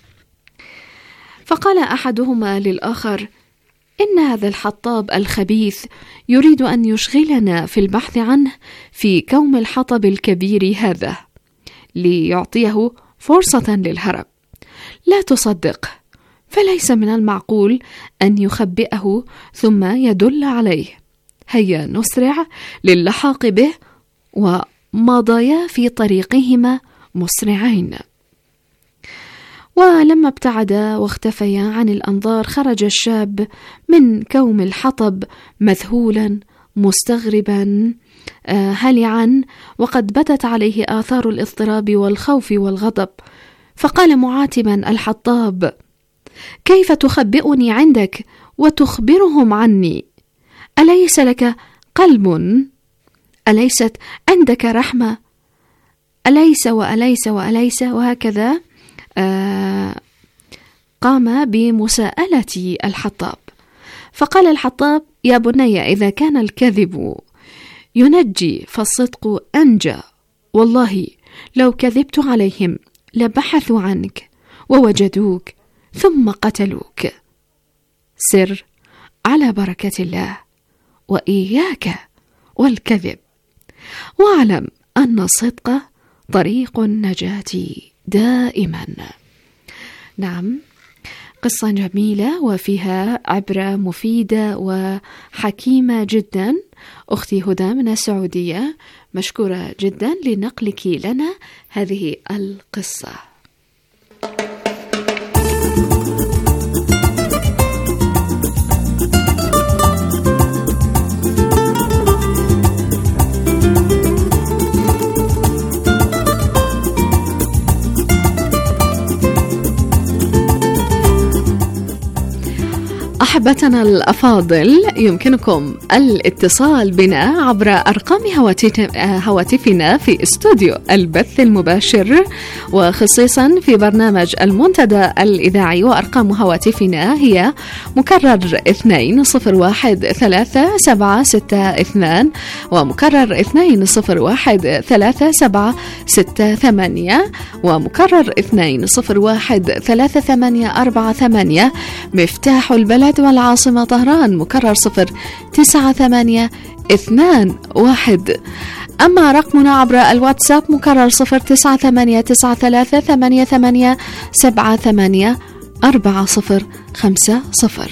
فقال أحدهما للآخر: إن هذا الحطاب الخبيث يريد أن يشغلنا في البحث عنه في كوم الحطب الكبير هذا ليعطيه فرصة للهرب. لا تصدق، فليس من المعقول أن يخبئه ثم يدل عليه. هيا نسرع للحاق به. ومضيا في طريقهما مسرعين. ولما ابتعدا واختفيا عن الأنظار خرج الشاب من كوم الحطب مذهولا مستغربا هلعا، وقد بدت عليه آثار الاضطراب والخوف والغضب، فقال معاتبا الحطاب: كيف تخبئني عندك وتخبرهم عني؟ أليس لك قلب؟ أليست عندك رحمة؟ أليس وأليس وأليس وهكذا. آه قام بمساءلة الحطاب، فقال الحطاب: يا بني، إذا كان الكذب ينجي فالصدق أنجى، والله لو كذبت عليهم لبحثوا عنك ووجدوك ثم قتلوك. سر على بركة الله، وإياك والكذب، واعلم أن الصدق طريق النجاة دائما. نعم، قصة جميلة وفيها عبرة مفيدة وحكيمة جدا. أختي هدى من السعودية، مشكورة جدا لنقلك لنا هذه القصة. أحبتنا الأفاضل، يمكنكم الاتصال بنا عبر أرقام هواتفنا في استوديو البث المباشر، وخصيصا في برنامج المنتدى الإذاعي. وأرقام هواتفنا هي مكرر اثنين صفر واحد ثلاثة سبعة ستة اثنان ومكرر اثنين صفر واحد ثلاثة سبعة ستة ثمانية ومكرر اثنين صفر واحد ثلاثة ثمانية أربعة ثمانية. مفتاح البلد والعاصمة طهران مكرر صفر تسعة ثمانية اثنان واحد. أما رقمنا عبر الواتساب مكرر صفر تسعة ثمانية تسعة ثلاثة ثمانية ثمانية سبعة ثمانية أربعة صفر خمسة صفر.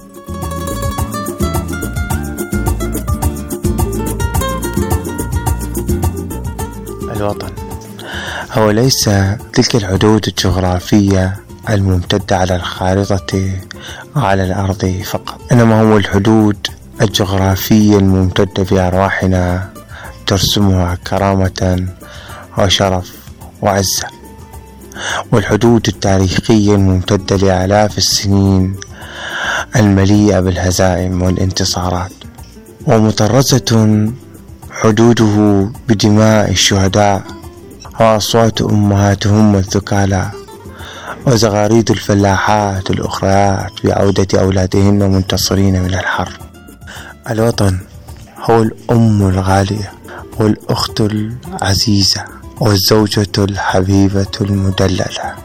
الوطن هو ليس تلك الحدود الجغرافية الممتدة على الخارطة وعلى الأرض فقط، إنما هو الحدود الجغرافية الممتدة بأرواحنا ترسمها كرامة وشرف وعزة، والحدود التاريخية الممتدة لآلاف السنين المليئة بالهزائم والانتصارات، ومطرزة حدوده بدماء الشهداء وأصوات أمهاتهم الثكالى وزغاريد الفلاحات الأخريات بعودة أولادهن منتصرين من الحرب. الوطن هو الأم الغالية والأخت العزيزة والزوجة الحبيبة المدللة،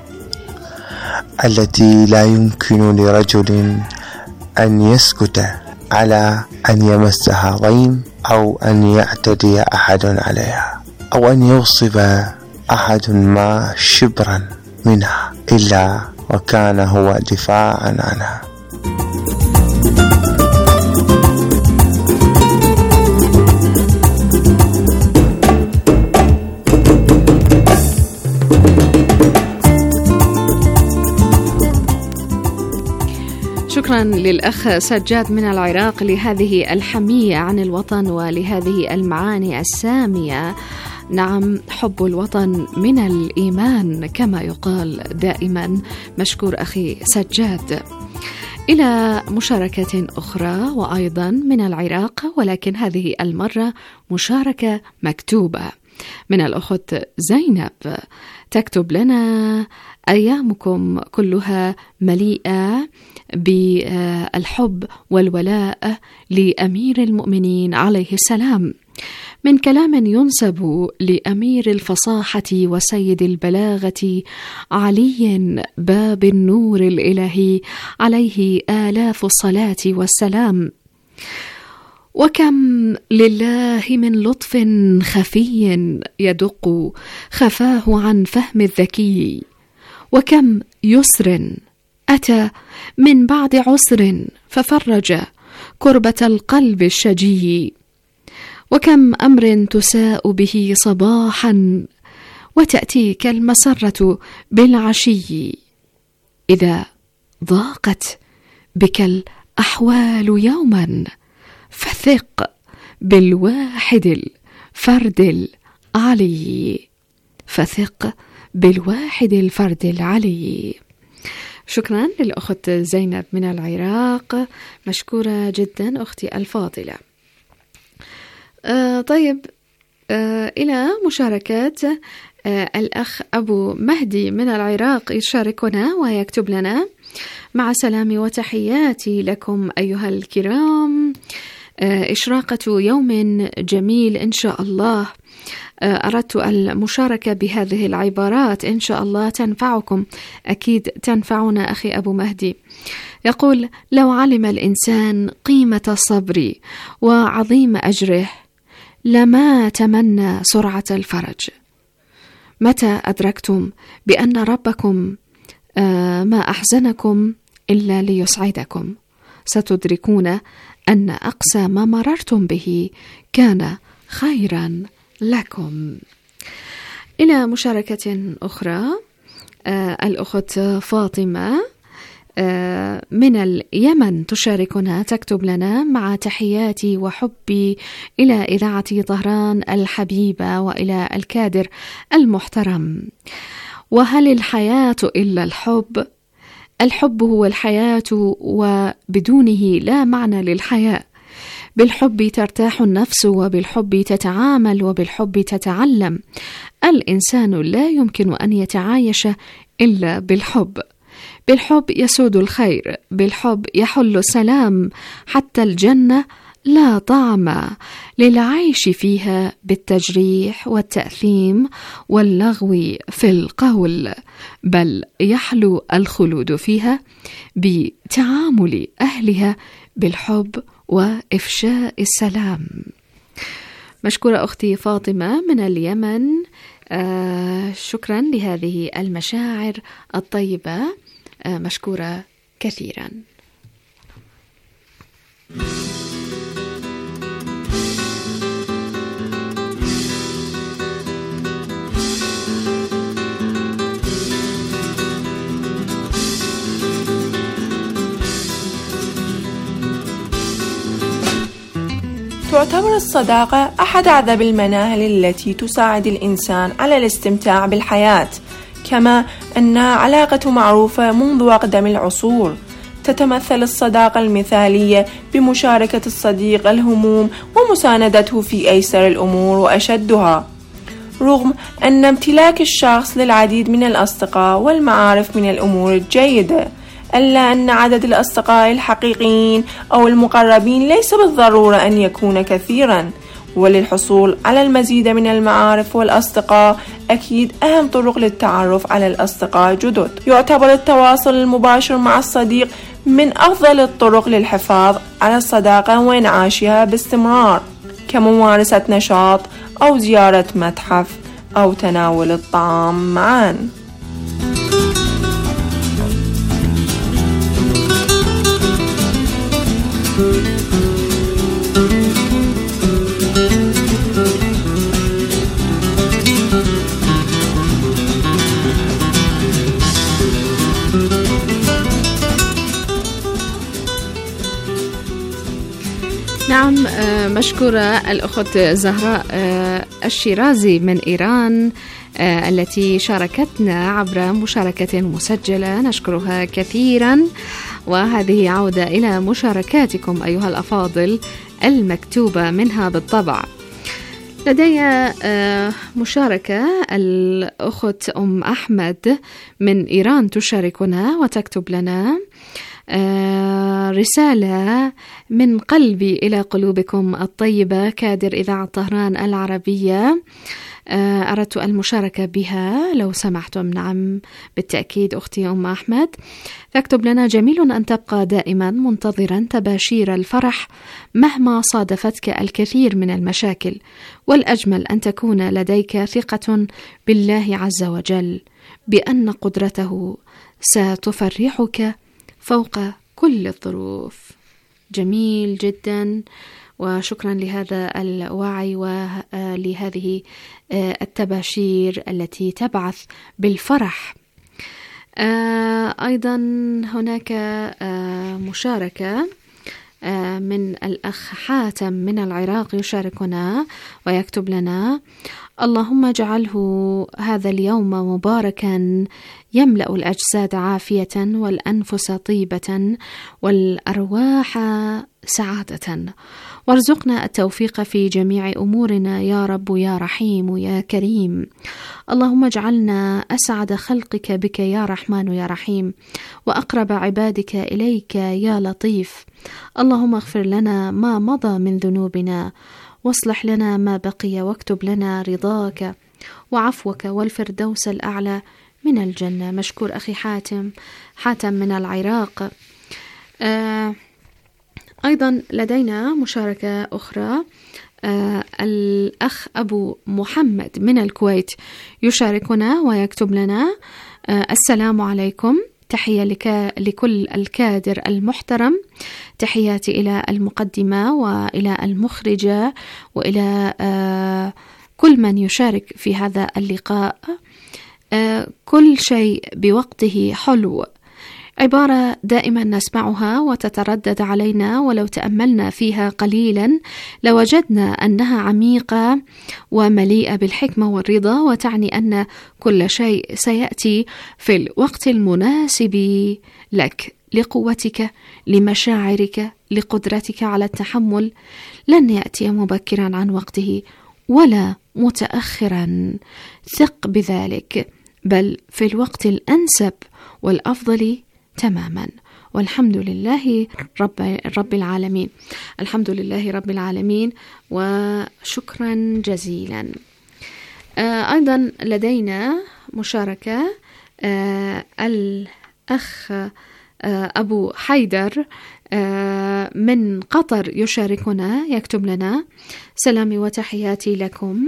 التي لا يمكن لرجل أن يسكت على أن يمسها ضيم أو أن يعتدي أحد عليها أو أن يوصف أحد ما شبرا منها إلا وكان هو دفاعا عنها. شكرا للأخ سجاد من العراق لهذه الحمية عن الوطن ولهذه المعاني السامية. نعم، حب الوطن من الإيمان كما يقال دائما. مشكور أخي سجاد. إلى مشاركة أخرى وأيضا من العراق، ولكن هذه المرة مشاركة مكتوبة من الأخت زينب، تكتب لنا: أيامكم كلها مليئة بالحب والولاء لأمير المؤمنين عليه السلام، من كلام ينسب لأمير الفصاحة وسيد البلاغة علي باب النور الإلهي عليه آلاف الصلاة والسلام. وكم لله من لطف خفي يدق خفاه عن فهم الذكي، وكم يسر أتى من بعد عسر ففرج كربة القلب الشجي، وكم أمر تساء به صباحا وتأتيك المسرة بالعشي، إذا ضاقت بك الأحوال يوما فثق بالواحد الفرد العلي، فثق بالواحد الفرد العلي. شكرا للأخت زينب من العراق، مشكورة جدا أختي الفاضلة. آه طيب، آه إلى مشاركات آه الأخ أبو مهدي من العراق يشاركنا ويكتب لنا: مع سلامي وتحياتي لكم أيها الكرام، آه إشراقة يوم جميل إن شاء الله. آه أردت المشاركة بهذه العبارات إن شاء الله تنفعكم، أكيد تنفعنا أخي أبو مهدي. يقول: لو علم الإنسان قيمة الصبر وعظيم أجره لما تمنى سرعة الفرج. متى أدركتم بأن ربكم آه ما أحزنكم إلا ليسعدكم، ستدركون أن أقصى ما مررتم به كان خيرا لكم. إلى مشاركة أخرى، آه الأخت فاطمة آه من اليمن تشاركنا، تكتب لنا: مع تحياتي وحبي إلى إذاعة طهران الحبيبة وإلى الكادر المحترم، وهل الحياة إلا الحب؟ الحب هو الحياة وبدونه لا معنى للحياة. بالحب ترتاح النفس، وبالحب تتعامل، وبالحب تتعلم. الإنسان لا يمكن أن يتعايش إلا بالحب. بالحب يسود الخير، بالحب يحل السلام، حتى الجنة لا طعم للعيش فيها بالتجريح والتأثيم واللغو في القول، بل يحلو الخلود فيها بتعامل أهلها بالحب وإفشاء السلام. مشكورة أختي فاطمة من اليمن، آه شكرا لهذه المشاعر الطيبة، آه مشكورة كثيرا. تعتبر الصداقة أحد أعذب المناهل التي تساعد الإنسان على الاستمتاع بالحياة، كما أنها علاقة معروفة منذ أقدم العصور. تتمثل الصداقة المثالية بمشاركة الصديق الهموم ومساندته في أيسر الأمور وأشدها. رغم أن امتلاك الشخص للعديد من الأصدقاء والمعارف من الأمور الجيدة، إلا أن عدد الأصدقاء الحقيقيين أو المقربين ليس بالضرورة أن يكون كثيرا. وللحصول على المزيد من المعارف والأصدقاء أكيد أهم طرق للتعرف على الأصدقاء جدد. يعتبر التواصل المباشر مع الصديق من أفضل الطرق للحفاظ على الصداقة وإنعاشها باستمرار، كممارسة نشاط أو زيارة متحف أو تناول الطعام معا. مشكورة الأخت زهراء الشيرازي من إيران التي شاركتنا عبر مشاركة مسجلة، نشكرها كثيرا. وهذه عودة إلى مشاركاتكم أيها الأفاضل المكتوبة منها بالطبع. لدي مشاركة الأخت أم أحمد من إيران تشاركنا وتكتب لنا رسالة من قلبي إلى قلوبكم الطيبة كادر إذاعة طهران العربية، أردت المشاركة بها لو سمحتم. نعم بالتأكيد أختي أم أحمد. تكتب لنا: جميل أن تبقى دائما منتظرا تباشير الفرح مهما صادفتك الكثير من المشاكل، والأجمل أن تكون لديك ثقة بالله عز وجل بأن قدرته ستفرحك فوق كل الظروف. جميل جدا، وشكرا لهذا الوعي ولهذه التباشير التي تبعث بالفرح. أيضا هناك مشاركة من الأخ حاتم من العراق يشاركنا ويكتب لنا: اللهم اجعله هذا اليوم مباركا يملأ الأجساد عافية والأنفس طيبة والأرواح سعادة، وارزقنا التوفيق في جميع أمورنا يا رب يا رحيم يا كريم. اللهم اجعلنا أسعد خلقك بك يا رحمن يا رحيم، وأقرب عبادك إليك يا لطيف. اللهم اغفر لنا ما مضى من ذنوبنا، واصلح لنا ما بقي، واكتب لنا رضاك وعفوك والفردوس الأعلى من الجنة. مشكور أخي حاتم حاتم من العراق. آه أيضا لدينا مشاركة أخرى، آه الأخ أبو محمد من الكويت يشاركنا ويكتب لنا: آه السلام عليكم، تحية لك لكل الكادر المحترم، تحياتي إلى المقدمة وإلى المخرجة وإلى آه كل من يشارك في هذا اللقاء. آه كل شيء بوقته حلو، عبارة دائما نسمعها وتتردد علينا، ولو تأملنا فيها قليلا لوجدنا أنها عميقة ومليئة بالحكمة والرضا، وتعني أن كل شيء سيأتي في الوقت المناسب لك، لقوتك، لمشاعرك، لقدرتك على التحمل. لن يأتي مبكرا عن وقته ولا متأخرا، ثق بذلك، بل في الوقت الأنسب والأفضل تماما. والحمد لله رب, رب العالمين. الحمد لله رب العالمين، وشكرا جزيلا. آه أيضا لدينا مشاركة، آه الأخ آه أبو حيدر آه من قطر يشاركنا، يكتب لنا: سلامي وتحياتي لكم.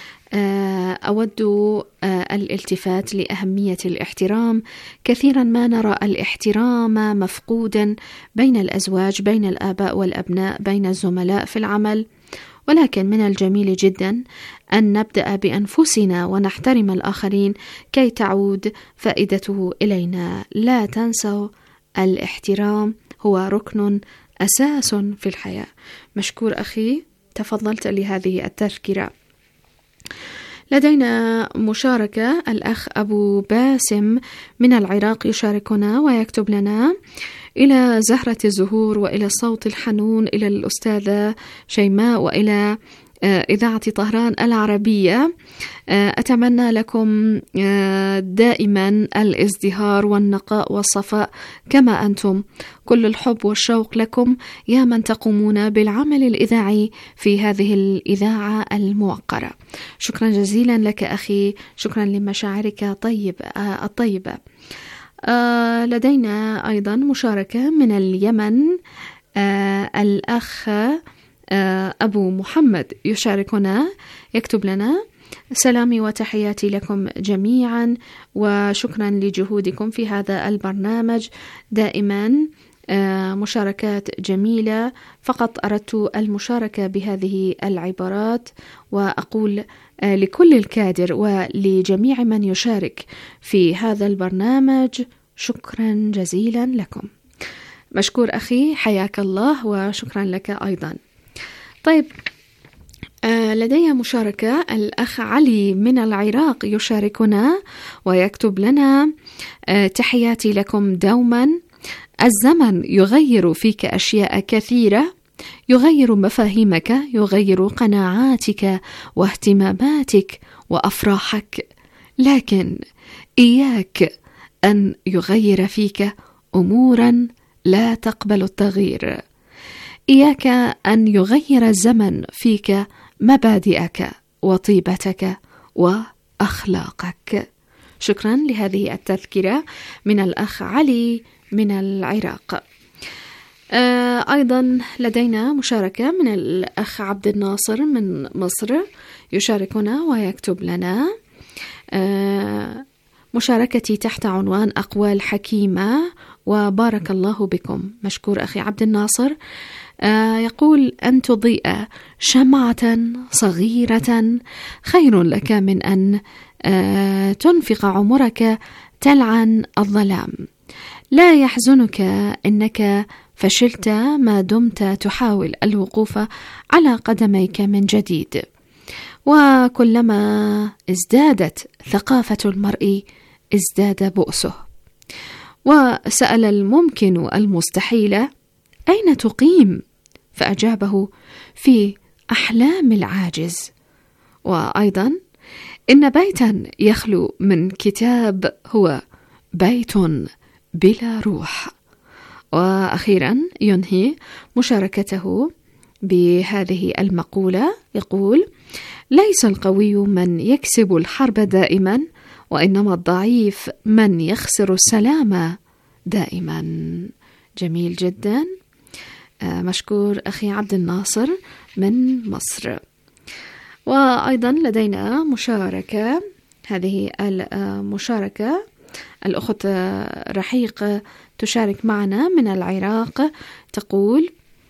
أود الالتفات لأهمية الاحترام. كثيرا ما نرى الاحترام مفقودا بين الأزواج، بين الآباء والأبناء، بين الزملاء في العمل، ولكن من الجميل جدا أن نبدأ بأنفسنا ونحترم الآخرين كي تعود فائدته إلينا. لا تنسوا الاحترام هو ركن أساس في الحياة. مشكور أخي، تفضلت لهذه التذكرة. لدينا مشاركة الأخ أبو باسم من العراق يشاركنا ويكتب لنا: إلى زهرة الزهور وإلى الصوت الحنون، إلى الأستاذة شيماء وإلى إذاعة طهران العربية، أتمنى لكم دائما الازدهار والنقاء والصفاء كما أنتم. كل الحب والشوق لكم يا من تقومون بالعمل الإذاعي في هذه الإذاعة الموقرة. شكرا جزيلا لك أخي، شكرا لمشاعرك طيب الطيبة. لدينا أيضا مشاركة من اليمن، الأخ أبو محمد يشاركنا، يكتب لنا: سلامي وتحياتي لكم جميعا، وشكرا لجهودكم في هذا البرنامج، دائما مشاركات جميلة. فقط أردت المشاركة بهذه العبارات، وأقول لكل الكادر ولجميع من يشارك في هذا البرنامج شكرا جزيلا لكم. مشكور أخي، حياك الله، وشكرا لك أيضا. طيب، آه لدي مشاركة. الأخ علي من العراق يشاركنا ويكتب لنا: آه تحياتي لكم دوما. الزمن يغير فيك أشياء كثيرة، يغير مفاهيمك، يغير قناعاتك واهتماماتك وأفراحك، لكن إياك أن يغير فيك أمورا لا تقبل التغيير. إياك أن يغير الزمن فيك مبادئك وطيبتك وأخلاقك. شكرا لهذه التذكرة من الأخ علي من العراق. آه أيضا لدينا مشاركة من الأخ عبد الناصر من مصر يشاركنا ويكتب لنا: آه مشاركتي تحت عنوان أقوال حكيمة وبارك الله بكم. مشكور أخي عبد الناصر. آه يقول: أن تضيء شمعة صغيرة خير لك من أن آه تنفق عمرك تلعن الظلام. لا يحزنك أنك فشلت ما دمت تحاول الوقوف على قدميك من جديد، وكلما ازدادت ثقافة المرء ازداد بؤسه. وسأل الممكن المستحيل: أين تقيم؟ فأجابه: في أحلام العاجز. وأيضا: إن بيتا يخلو من كتاب هو بيت بلا روح. وأخيرا ينهي مشاركته بهذه المقولة، يقول: ليس القوي من يكسب الحرب دائما، وإنما الضعيف من يخسر السلام دائما. جميل جدا. مشكور أخي عبد الناصر من مصر. وأيضا لدينا مشاركة، هذه المشاركة الأخت رحيق تشارك معنا من العراق، تقول: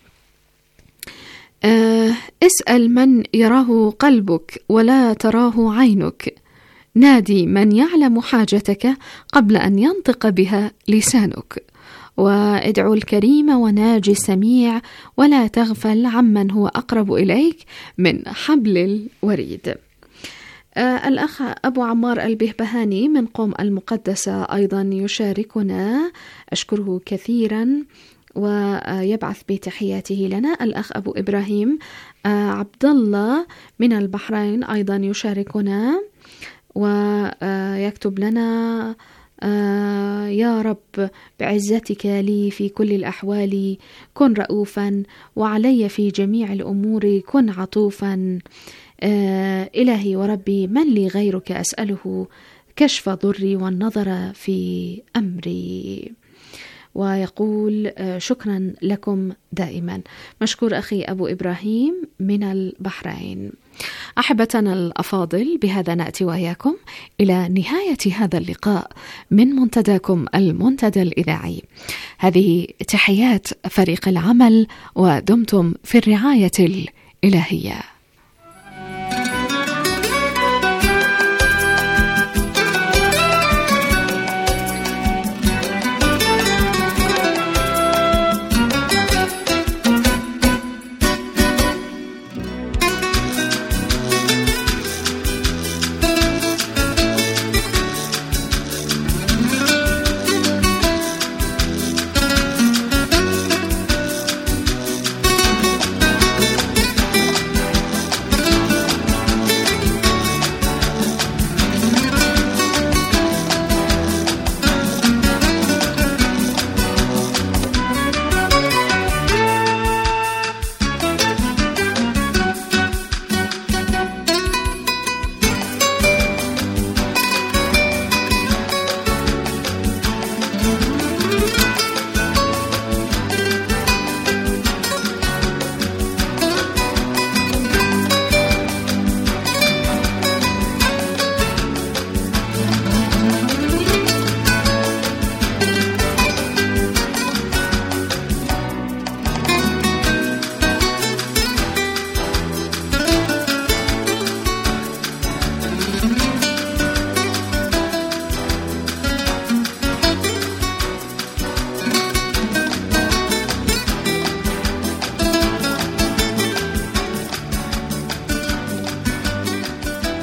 أه اسأل من يراه قلبك ولا تراه عينك، نادي من يعلم حاجتك قبل أن ينطق بها لسانك، وادعو الكريم وناجي السميع، ولا تغفل عمن هو أقرب إليك من حبل الوريد. آه الأخ أبو عمار البهبهاني من قم المقدسة أيضا يشاركنا، أشكره كثيرا ويبعث بتحياته لنا. الأخ أبو إبراهيم آه عبد الله من البحرين أيضا يشاركنا ويكتب لنا: آه يا رب بعزتك لي في كل الأحوال كن رؤوفا، وعلي في جميع الأمور كن عطوفا. آه إلهي وربي من لي غيرك أسأله كشف ضري والنظر في أمري. ويقول: آه شكرا لكم دائما. مشكور أخي أبو إبراهيم من البحرين. أحبتنا الأفاضل، بهذا نأتي وإياكم إلى نهاية هذا اللقاء من منتداكم المنتدى الإذاعي. هذه تحيات فريق العمل، ودمتم في الرعاية الإلهية.